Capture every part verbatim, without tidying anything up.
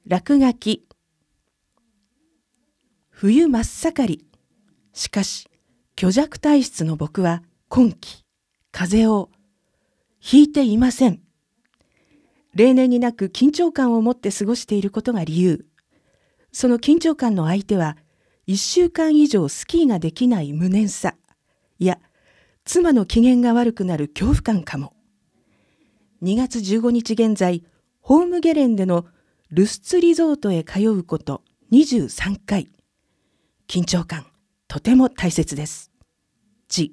落書き。冬真っ盛り。しかし、虚弱体質の僕は今季、風邪をひいていません。例年になく緊張感を持って過ごしていることが理由。その緊張感の相手は、一週間以上スキーができない無念さ。いや、妻の機嫌が悪くなる恐怖感かも。にがつじゅうごにち現在、ホームゲレンでのルスツリゾートへ通うことにじゅうさんかい。緊張感、とても大切です。じ。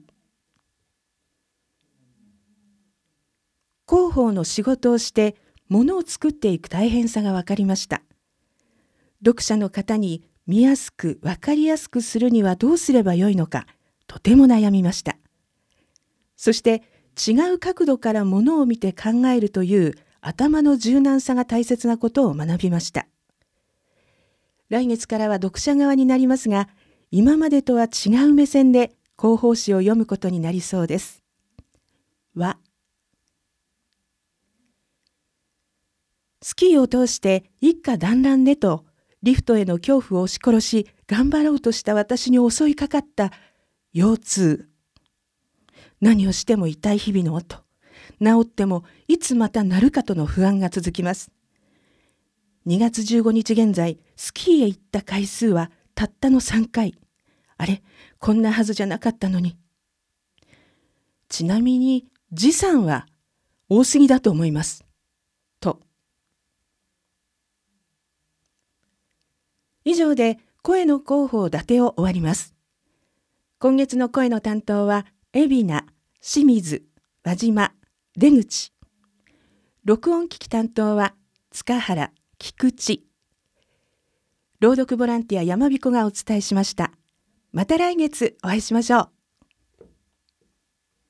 広報の仕事をして物を作っていく大変さが分かりました。読者の方に見やすく分かりやすくするにはどうすればよいのか、とても悩みました。そして違う角度から物を見て考えるという頭の柔軟さが大切なことを学びました。来月からは読者側になりますが、今までとは違う目線で広報誌を読むことになりそうです。わ。スキーを通して一家団らんでとリフトへの恐怖を押し殺し頑張ろうとした私に襲いかかった腰痛。何をしても痛い日々の音。治ってもいつまたなるかとの不安が続きます。にがつじゅうごにち現在、スキーへ行った回数はたったのさんかい。あれ、こんなはずじゃなかったのに。ちなみに、時産は多すぎだと思います。と。以上で声の広報伊達を終わります。今月の声の担当は、海老名、清水、輪島、出口。録音機器担当は、塚原、菊池。朗読ボランティア山彦がお伝えしました。また来月お会いしましょう。